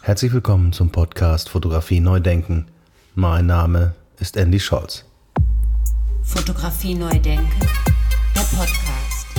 Herzlich willkommen zum Podcast Fotografie neu denken. Mein Name ist Andy Scholz. Fotografie neu denken, der Podcast.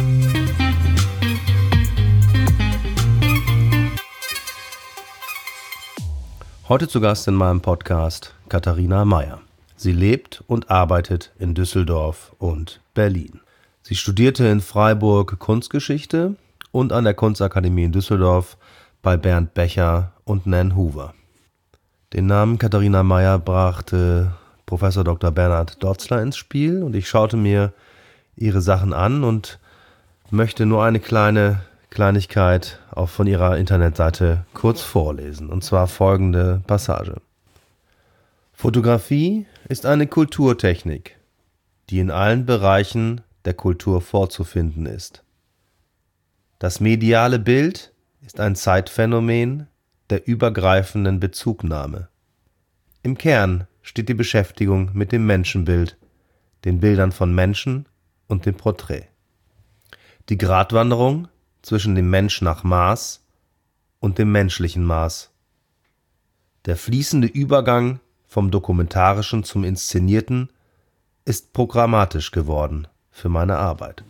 Heute zu Gast in meinem Podcast Katharina Meyer. Sie lebt und arbeitet in Düsseldorf und Berlin. Sie studierte in Freiburg Kunstgeschichte und an der Kunstakademie in Düsseldorf bei Bernd Becher und Nan Hoover. Den Namen Katharina Meyer brachte Professor Dr. Bernhard Dotzler ins Spiel und ich schaute mir ihre Sachen an und möchte nur eine Kleinigkeit auch von ihrer Internetseite kurz vorlesen, und zwar folgende Passage. Fotografie ist eine Kulturtechnik, die in allen Bereichen der Kultur vorzufinden ist. Das mediale Bild ist ein Zeitphänomen der übergreifenden Bezugnahme. Im Kern steht die Beschäftigung mit dem Menschenbild, den Bildern von Menschen und dem Porträt. Die Gratwanderung zwischen dem Mensch nach Maß und dem menschlichen Maß. Der fließende Übergang vom Dokumentarischen zum Inszenierten ist programmatisch geworden für meine Arbeit.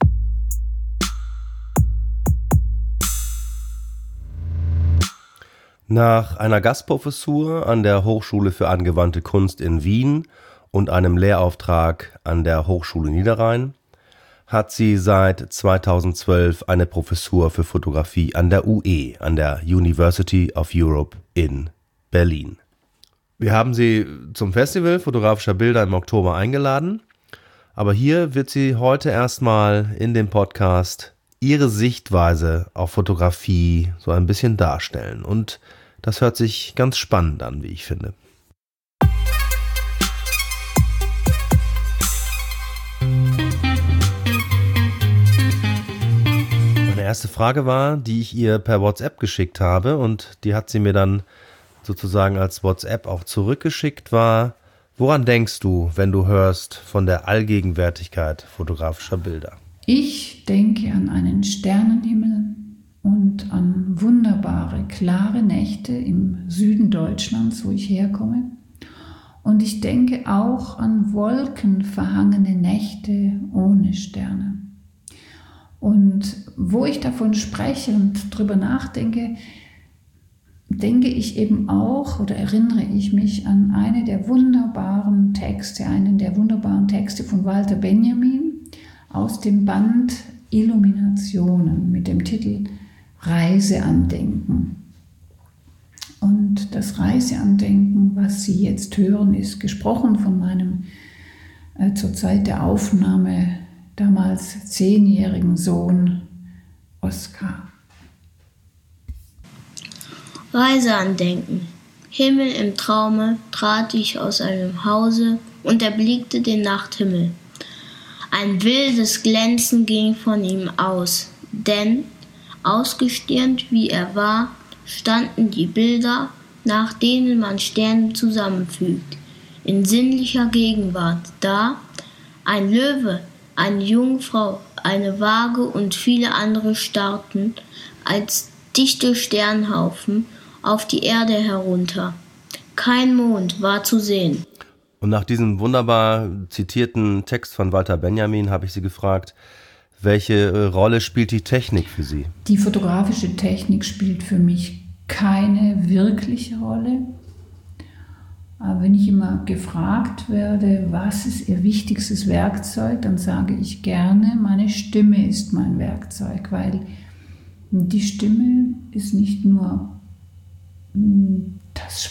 Nach einer Gastprofessur an der Hochschule für angewandte Kunst in Wien und einem Lehrauftrag an der Hochschule Niederrhein hat sie seit 2012 eine Professur für Fotografie an der UE, an der University of Europe in Berlin. Wir haben sie zum Festival fotografischer Bilder im Oktober eingeladen, aber hier wird sie heute erstmal in dem Podcast ihre Sichtweise auf Fotografie so ein bisschen darstellen, und das hört sich ganz spannend an, wie ich finde. Meine erste Frage war, die ich ihr per WhatsApp geschickt habe, und die hat sie mir dann sozusagen als WhatsApp auch zurückgeschickt, war: Woran denkst du, wenn du hörst von der Allgegenwärtigkeit fotografischer Bilder? Ich denke an einen Sternenhimmel und an wunderbare, klare Nächte im Süden Deutschlands, wo ich herkomme. Und ich denke auch an wolkenverhangene Nächte ohne Sterne. Und wo ich davon spreche und drüber nachdenke, denke ich eben auch oder erinnere ich mich an einen der wunderbaren Texte von Walter Benjamin aus dem Band Illuminationen mit dem Titel Reiseandenken. Und das Reiseandenken, was Sie jetzt hören, ist gesprochen von meinem zur Zeit der Aufnahme damals 10-jährigen Sohn Oskar. Reiseandenken. Himmel im Traume trat ich aus einem Hause und erblickte den Nachthimmel. Ein wildes Glänzen ging von ihm aus, denn, ausgestirnt wie er war, standen die Bilder, nach denen man Sterne zusammenfügt, in sinnlicher Gegenwart da, ein Löwe, eine Jungfrau, eine Waage und viele andere starrten als dichte Sternhaufen auf die Erde herunter. Kein Mond war zu sehen. Und nach diesem wunderbar zitierten Text von Walter Benjamin habe ich Sie gefragt, welche Rolle spielt die Technik für Sie? Die fotografische Technik spielt für mich keine wirkliche Rolle. Aber wenn ich immer gefragt werde, was ist Ihr wichtigstes Werkzeug, dann sage ich gerne, meine Stimme ist mein Werkzeug, weil die Stimme ist nicht nur das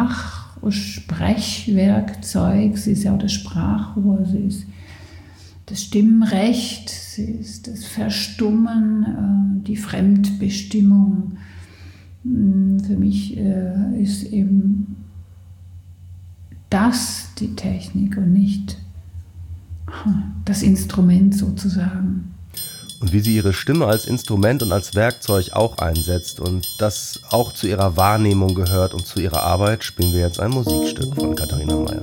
Sprechwerkzeug, sie ist ja auch das Sprachrohr, sie ist das Stimmrecht, sie ist das Verstummen, die Fremdbestimmung. Für mich ist eben das die Technik und nicht das Instrument sozusagen. Und wie sie ihre Stimme als Instrument und als Werkzeug auch einsetzt und das auch zu ihrer Wahrnehmung gehört und zu ihrer Arbeit, spielen wir jetzt ein Musikstück von Katharina Meyer.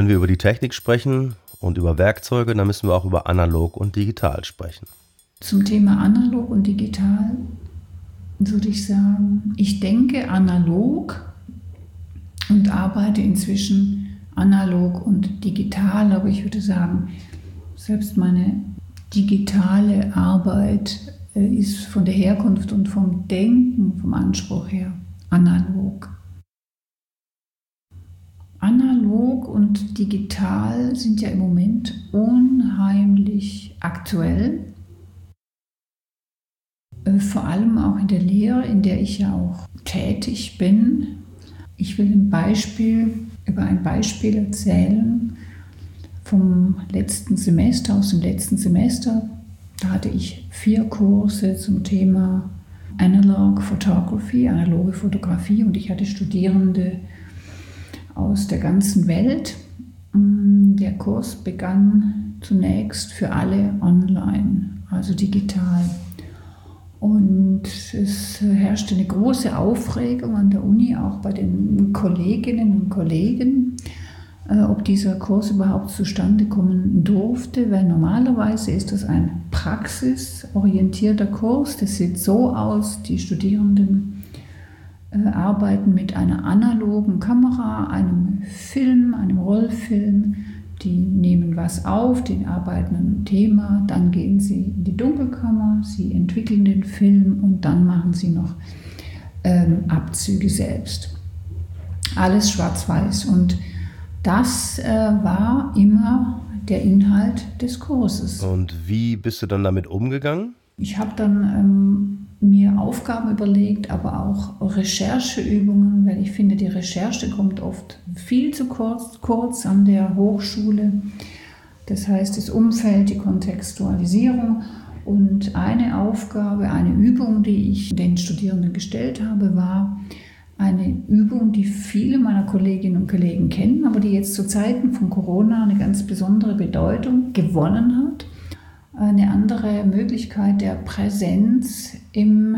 wenn wir über die Technik sprechen und über Werkzeuge, dann müssen wir auch über analog und digital sprechen. Zum Thema analog und digital würde ich sagen, ich denke analog und arbeite inzwischen analog und digital, aber ich würde sagen, selbst meine digitale Arbeit ist von der Herkunft und vom Denken, vom Anspruch her analog. Analog und digital sind ja im Moment unheimlich aktuell. Vor allem auch in der Lehre, in der ich ja auch tätig bin. Ich will über ein Beispiel erzählen vom letzten Semester, aus dem letzten Semester. Da hatte ich 4 Kurse zum Thema Analog Photography, analoge Fotografie, und ich hatte Studierende aus der ganzen Welt. Der Kurs begann zunächst für alle online, also digital. Und es herrschte eine große Aufregung an der Uni, auch bei den Kolleginnen und Kollegen, ob dieser Kurs überhaupt zustande kommen durfte, weil normalerweise ist das ein praxisorientierter Kurs. Das sieht so aus, die Studierenden arbeiten mit einer analogen Kamera, einem Film, einem Rollfilm. Die nehmen was auf, die arbeiten an einem Thema, dann gehen sie in die Dunkelkammer, sie entwickeln den Film und dann machen sie noch Abzüge selbst. Alles schwarz-weiß, und das war immer der Inhalt des Kurses. Und wie bist du dann damit umgegangen? Ich habe dann mir Aufgaben überlegt, aber auch Rechercheübungen, weil ich finde, die Recherche kommt oft viel zu kurz an der Hochschule. Das heißt, das Umfeld, die Kontextualisierung. Und eine Aufgabe, eine Übung, die ich den Studierenden gestellt habe, war eine Übung, die viele meiner Kolleginnen und Kollegen kennen, aber die jetzt zu Zeiten von Corona eine ganz besondere Bedeutung gewonnen hat. Eine andere Möglichkeit der Präsenz im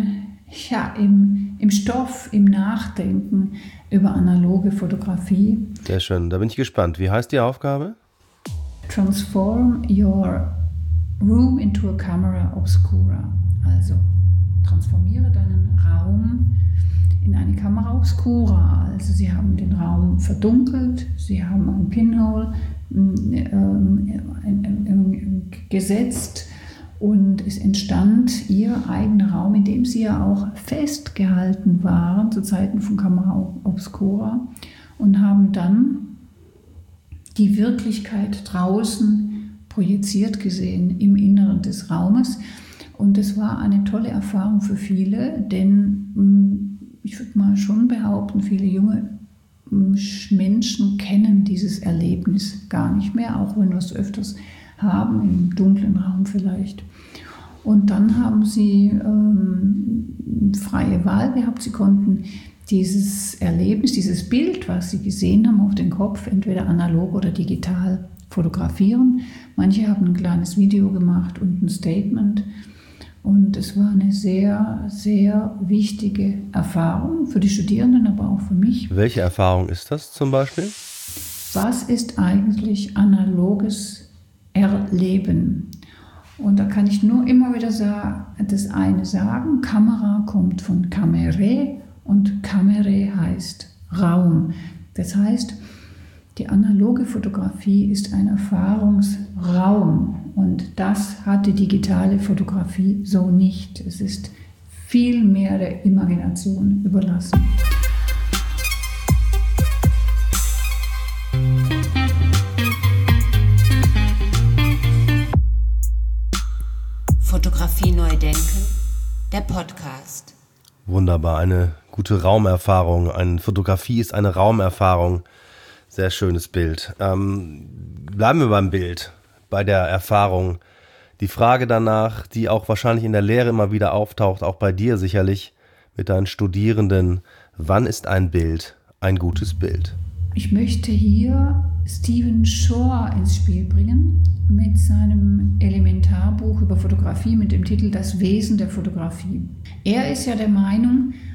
Stoff, im Nachdenken über analoge Fotografie. Sehr schön, da bin ich gespannt. Wie heißt die Aufgabe? Transform your room into a camera obscura. Also transformiere deinen Raum in eine Kamera obscura. Also Sie haben den Raum verdunkelt, Sie haben ein Pinhole gesetzt und es entstand Ihr eigener Raum, in dem Sie ja auch festgehalten waren zu Zeiten von Kamera obscura und haben dann die Wirklichkeit draußen projiziert gesehen im Inneren des Raumes. Und es war eine tolle Erfahrung für viele, denn ich würde mal schon behaupten, viele junge Menschen kennen dieses Erlebnis gar nicht mehr, auch wenn wir es öfters haben, im dunklen Raum vielleicht. Und dann haben sie freie Wahl gehabt. Sie konnten dieses Erlebnis, dieses Bild, was sie gesehen haben auf den Kopf, entweder analog oder digital fotografieren. Manche haben ein kleines Video gemacht und ein Statement. Und es war eine sehr, sehr wichtige Erfahrung für die Studierenden, aber auch für mich. Welche Erfahrung ist das zum Beispiel? Was ist eigentlich analoges Erleben? Und da kann ich nur immer wieder das eine sagen. Kamera kommt von Camere und Camere heißt Raum. Das heißt, die analoge Fotografie ist ein Erfahrungsraum und das hat die digitale Fotografie so nicht. Es ist viel mehr der Imagination überlassen. Fotografie neu denken, der Podcast. Wunderbar, eine gute Raumerfahrung. Eine Fotografie ist eine Raumerfahrung. Sehr schönes Bild. Bleiben wir beim Bild, bei der Erfahrung. Die Frage danach, die auch wahrscheinlich in der Lehre immer wieder auftaucht, auch bei dir sicherlich mit deinen Studierenden. Wann ist ein Bild ein gutes Bild? Ich möchte hier Stephen Shore ins Spiel bringen mit seinem Elementarbuch über Fotografie mit dem Titel Das Wesen der Fotografie. Er ist ja der Meinung,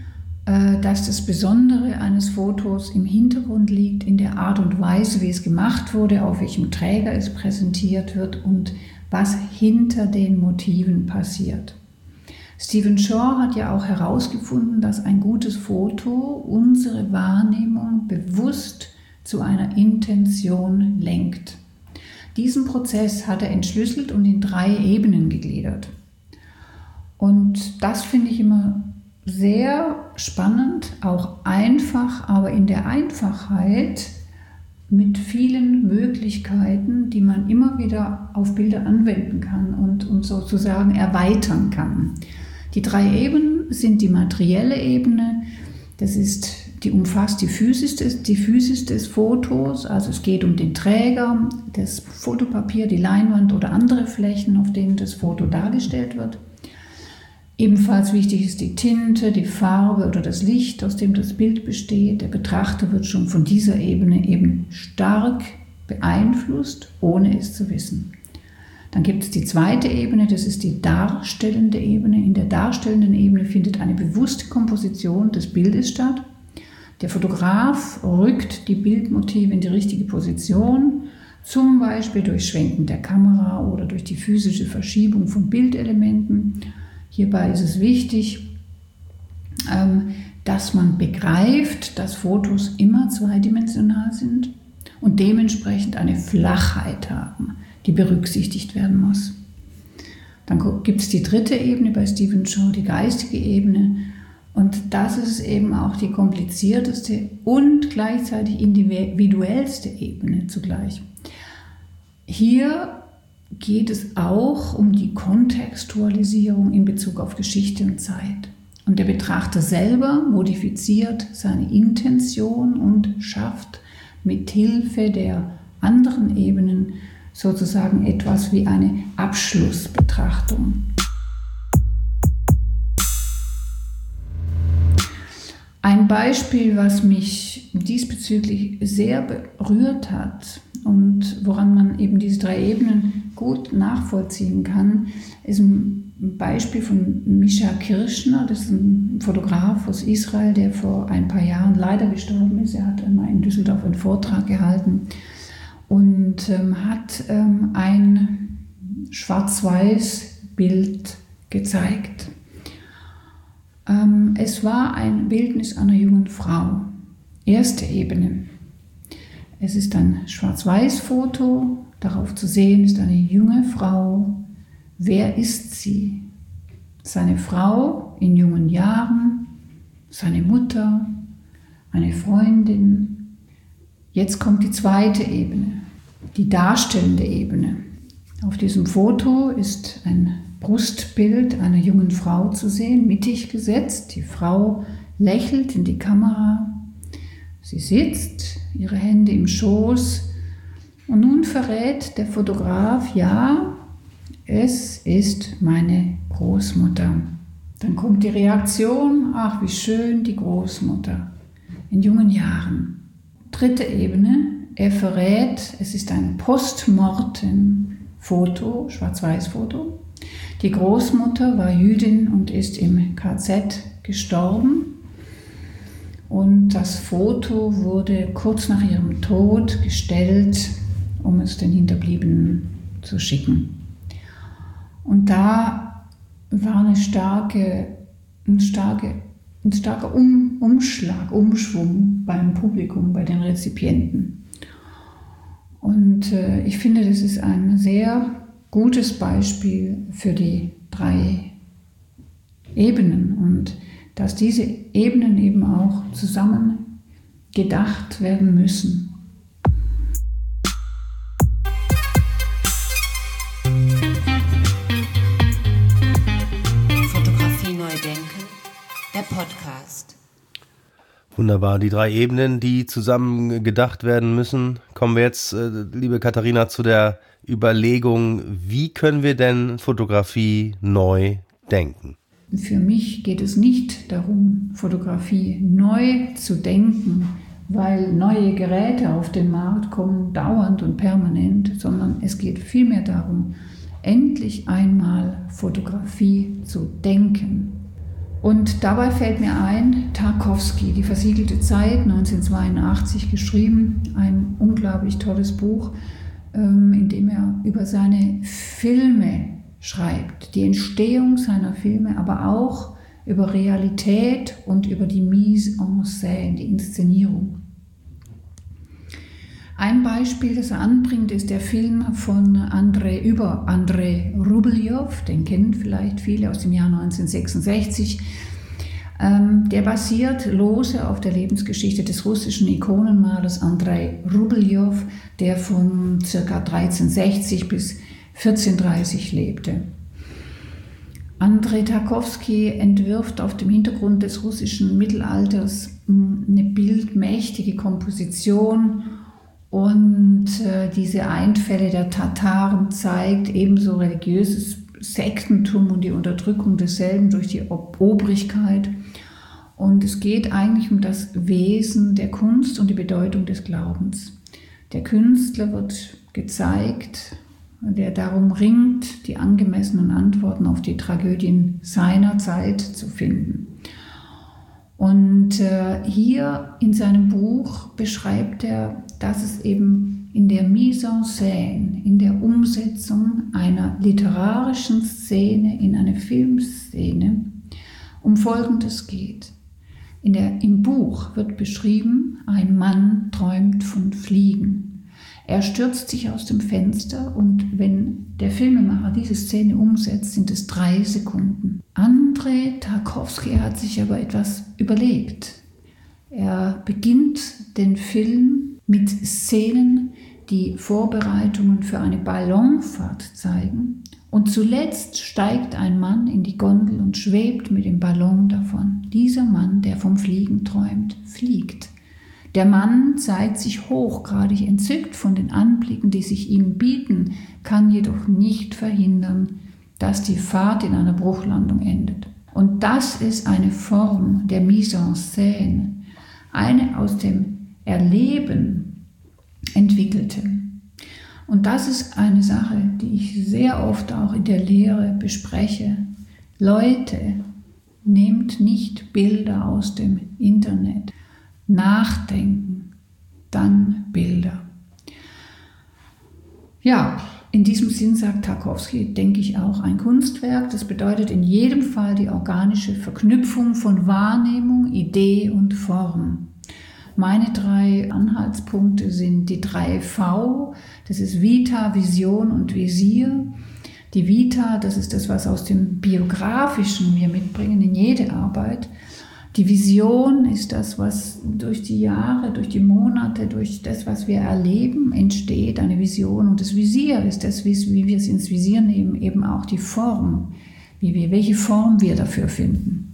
dass das Besondere eines Fotos im Hintergrund liegt, in der Art und Weise, wie es gemacht wurde, auf welchem Träger es präsentiert wird und was hinter den Motiven passiert. Stephen Shore hat ja auch herausgefunden, dass ein gutes Foto unsere Wahrnehmung bewusst zu einer Intention lenkt. Diesen Prozess hat er entschlüsselt und in 3 Ebenen gegliedert. Und das finde ich immer sehr spannend, auch einfach, aber in der Einfachheit mit vielen Möglichkeiten, die man immer wieder auf Bilder anwenden kann und sozusagen erweitern kann. Die 3 Ebenen sind die materielle Ebene, die umfasst die Physis des Fotos, also es geht um den Träger, das Fotopapier, die Leinwand oder andere Flächen, auf denen das Foto dargestellt wird. Ebenfalls wichtig ist die Tinte, die Farbe oder das Licht, aus dem das Bild besteht. Der Betrachter wird schon von dieser Ebene eben stark beeinflusst, ohne es zu wissen. Dann gibt es die zweite Ebene, das ist die darstellende Ebene. In der darstellenden Ebene findet eine bewusste Komposition des Bildes statt. Der Fotograf rückt die Bildmotive in die richtige Position, zum Beispiel durch Schwenken der Kamera oder durch die physische Verschiebung von Bildelementen. Hierbei ist es wichtig, dass man begreift, dass Fotos immer zweidimensional sind und dementsprechend eine Flachheit haben, die berücksichtigt werden muss. Dann gibt es die dritte Ebene bei Stephen Shore, die geistige Ebene. Und das ist eben auch die komplizierteste und gleichzeitig individuellste Ebene zugleich. Hier geht es auch um die Kontextualisierung in Bezug auf Geschichte und Zeit. Und der Betrachter selber modifiziert seine Intention und schafft mit Hilfe der anderen Ebenen sozusagen etwas wie eine Abschlussbetrachtung. Ein Beispiel, was mich diesbezüglich sehr berührt hat und woran man eben diese 3 Ebenen gut nachvollziehen kann, ist ein Beispiel von Misha Kirschner. Das ist ein Fotograf aus Israel, der vor ein paar Jahren leider gestorben ist. Er hat einmal in Düsseldorf einen Vortrag gehalten und hat ein Schwarz-Weiß-Bild gezeigt. Es war ein Bildnis einer jungen Frau. Erste Ebene. Es ist ein Schwarz-Weiß-Foto. Darauf zu sehen ist eine junge Frau. Wer ist sie? Seine Frau in jungen Jahren, seine Mutter, eine Freundin. Jetzt kommt die zweite Ebene, die darstellende Ebene. Auf diesem Foto ist ein Brustbild einer jungen Frau zu sehen, mittig gesetzt. Die Frau lächelt in die Kamera. Sie sitzt, ihre Hände im Schoß. Und nun verrät der Fotograf, ja, es ist meine Großmutter. Dann kommt die Reaktion, ach wie schön, die Großmutter in jungen Jahren. Dritte Ebene, er verrät, es ist ein Postmortem-Foto, Schwarz-Weiß-Foto. Die Großmutter war Jüdin und ist im KZ gestorben. Und das Foto wurde kurz nach ihrem Tod gestellt, um es den Hinterbliebenen zu schicken. Und da war ein starker Umschwung beim Publikum, bei den Rezipienten. Und ich finde, das ist ein sehr gutes Beispiel für die 3 Ebenen und dass diese Ebenen eben auch zusammen gedacht werden müssen. Fotografie neu denken, der Podcast. Wunderbar, die 3 Ebenen, die zusammen gedacht werden müssen. Kommen wir jetzt, liebe Katharina, zu der Überlegung, wie können wir denn Fotografie neu denken? Für mich geht es nicht darum, Fotografie neu zu denken, weil neue Geräte auf den Markt kommen, dauernd und permanent, sondern es geht vielmehr darum, endlich einmal Fotografie zu denken. Und dabei fällt mir ein, Tarkowski, Die versiegelte Zeit, 1982 geschrieben, ein unglaublich tolles Buch, in dem er über seine Filme schreibt, die Entstehung seiner Filme, aber auch über Realität und über die Mise en scène, die Inszenierung. Ein Beispiel, das er anbringt, ist der Film von Andrei Rubeljow, den kennen vielleicht viele, aus dem Jahr 1966. Der basiert lose auf der Lebensgeschichte des russischen Ikonenmalers Andrei Rubeljow, der von ca. 1360 bis 1430 lebte. Andrei Tarkowski entwirft auf dem Hintergrund des russischen Mittelalters eine bildmächtige Komposition, und diese Einfälle der Tataren zeigt ebenso religiöses Sektentum und die Unterdrückung desselben durch die Obrigkeit. Und es geht eigentlich um das Wesen der Kunst und die Bedeutung des Glaubens. Der Künstler wird gezeigt, der darum ringt, die angemessenen Antworten auf die Tragödien seiner Zeit zu finden. Und hier in seinem Buch beschreibt er, dass es eben in der Mise en scène, in der Umsetzung einer literarischen Szene in eine Filmszene um Folgendes geht. Im Buch wird beschrieben, ein Mann träumt von Fliegen. Er stürzt sich aus dem Fenster und wenn der Filmemacher diese Szene umsetzt, sind es 3 Sekunden. Andrei Tarkowski hat sich aber etwas überlegt. Er beginnt den Film mit Szenen, die Vorbereitungen für eine Ballonfahrt zeigen. Und zuletzt steigt ein Mann in die Gondel und schwebt mit dem Ballon davon. Dieser Mann, der vom Fliegen träumt, fliegt. Der Mann zeigt sich hochgradig entzückt von den Anblicken, die sich ihm bieten, kann jedoch nicht verhindern, dass die Fahrt in einer Bruchlandung endet. Und das ist eine Form der Mise en scène, eine aus dem Erleben entwickelte. Und das ist eine Sache, die ich sehr oft auch in der Lehre bespreche. Leute, nehmt nicht Bilder aus dem Internet. Nachdenken, dann Bilder. Ja, in diesem Sinn, sagt Tarkowski, denke ich auch ein Kunstwerk. Das bedeutet in jedem Fall die organische Verknüpfung von Wahrnehmung, Idee und Form. Meine 3 Anhaltspunkte sind die 3 V, das ist Vita, Vision und Visier. Die Vita, das ist das, was aus dem Biografischen wir mitbringen in jede Arbeit. Die Vision ist das, was durch die Jahre, durch die Monate, durch das, was wir erleben, entsteht, eine Vision. Und das Visier ist das, wie wir es ins Visier nehmen, eben auch die Form, welche Form wir dafür finden.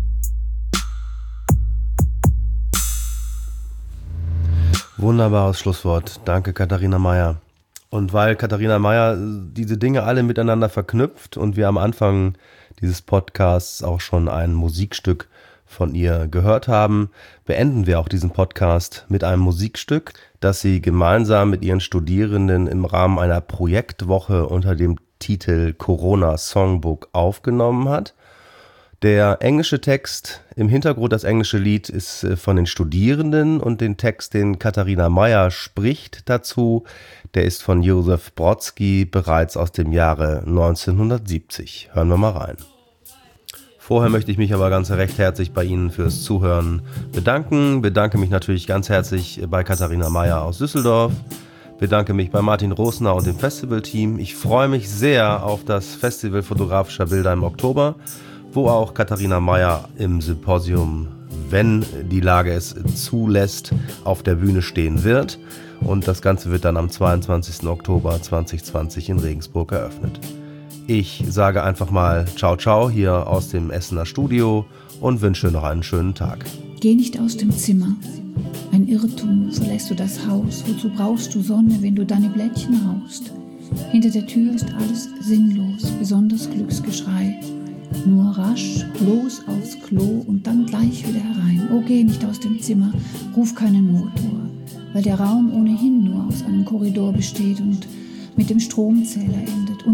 Wunderbares Schlusswort. Danke, Katharina Mayer. Und weil Katharina Mayer diese Dinge alle miteinander verknüpft und wir am Anfang dieses Podcasts auch schon ein Musikstück von ihr gehört haben, beenden wir auch diesen Podcast mit einem Musikstück, das sie gemeinsam mit ihren Studierenden im Rahmen einer Projektwoche unter dem Titel Corona Songbook aufgenommen hat. Der englische Text im Hintergrund, das englische Lied ist von den Studierenden und den Text, den Katharina Mayer spricht dazu, der ist von Josef Brodsky bereits aus dem Jahre 1970. Hören wir mal rein. Vorher möchte ich mich aber ganz recht herzlich bei Ihnen fürs Zuhören bedanken. Bedanke mich natürlich ganz herzlich bei Katharina Mayer aus Düsseldorf. Bedanke mich bei Martin Rosner und dem Festivalteam. Ich freue mich sehr auf das Festival fotografischer Bilder im Oktober, wo auch Katharina Mayer im Symposium, wenn die Lage es zulässt, auf der Bühne stehen wird. Und das Ganze wird dann am 22. Oktober 2020 in Regensburg eröffnet. Ich sage einfach mal Ciao, ciao hier aus dem Essener Studio und wünsche noch einen schönen Tag. Geh nicht aus dem Zimmer. Ein Irrtum, so lässt du das Haus. Wozu brauchst du Sonne, wenn du deine Blättchen haust? Hinter der Tür ist alles sinnlos, besonders Glücksgeschrei. Nur rasch, los aufs Klo und dann gleich wieder herein. Oh, geh nicht aus dem Zimmer, ruf keinen Motor, weil der Raum ohnehin nur aus einem Korridor besteht und mit dem Stromzähler endet. Und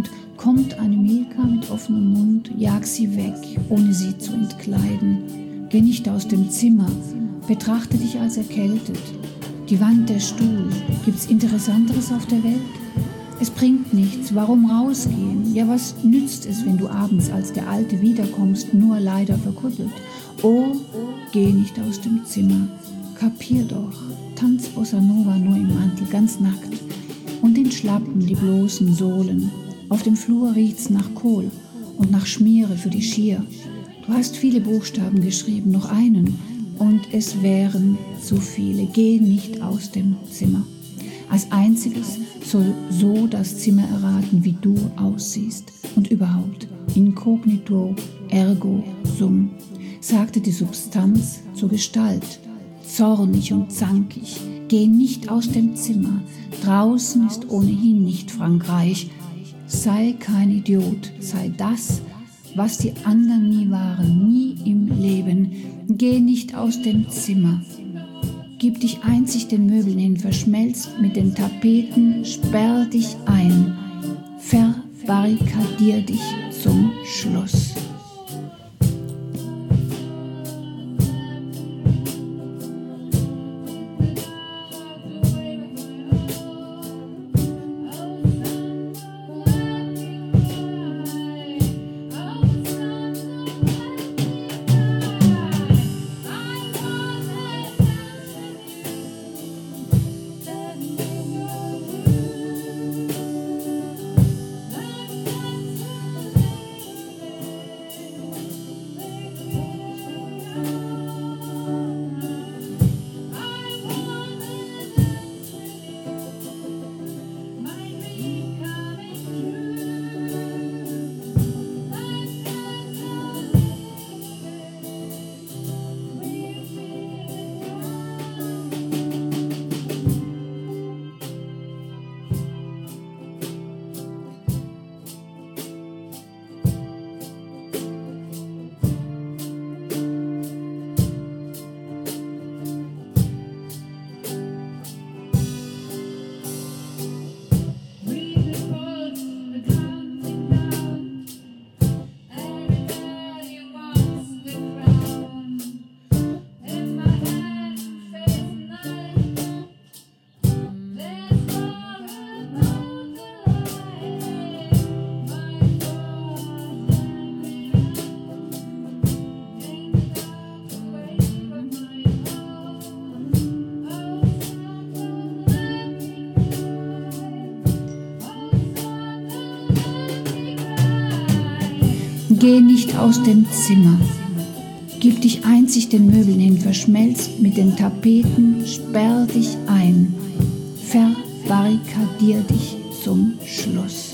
Kommt eine Milka mit offenem Mund, jag sie weg, ohne sie zu entkleiden. Geh nicht aus dem Zimmer, betrachte dich als erkältet. Die Wand, der Stuhl, gibt's Interessanteres auf der Welt? Es bringt nichts, warum rausgehen? Ja, was nützt es, wenn du abends als der Alte wiederkommst, nur leider verkuddelt? Oh, geh nicht aus dem Zimmer, kapier doch, tanz Bossa Nova nur im Mantel, ganz nackt. Und in Schlappen die bloßen Sohlen. Auf dem Flur riecht's nach Kohl und nach Schmiere für die Schier. Du hast viele Buchstaben geschrieben, noch einen, und es wären zu viele. Geh nicht aus dem Zimmer. Als einziges soll so das Zimmer erraten, wie du aussiehst. Und überhaupt, incognito ergo sum, sagte die Substanz zur Gestalt, zornig und zankig. Geh nicht aus dem Zimmer, draußen ist ohnehin nicht Frankreich. Sei kein Idiot, sei das, was die anderen nie waren, nie im Leben. Geh nicht aus dem Zimmer. Gib dich einzig den Möbeln hin, verschmelzt mit den Tapeten, sperr dich ein, verbarrikadier dich zum Schluss. Geh nicht aus dem Zimmer. Gib dich einzig den Möbeln hin, verschmelzt mit den Tapeten, sperr dich ein, verbarrikadier dich zum Schluss.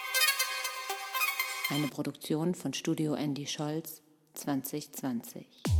Eine Produktion von Studio Andy Scholz 2020.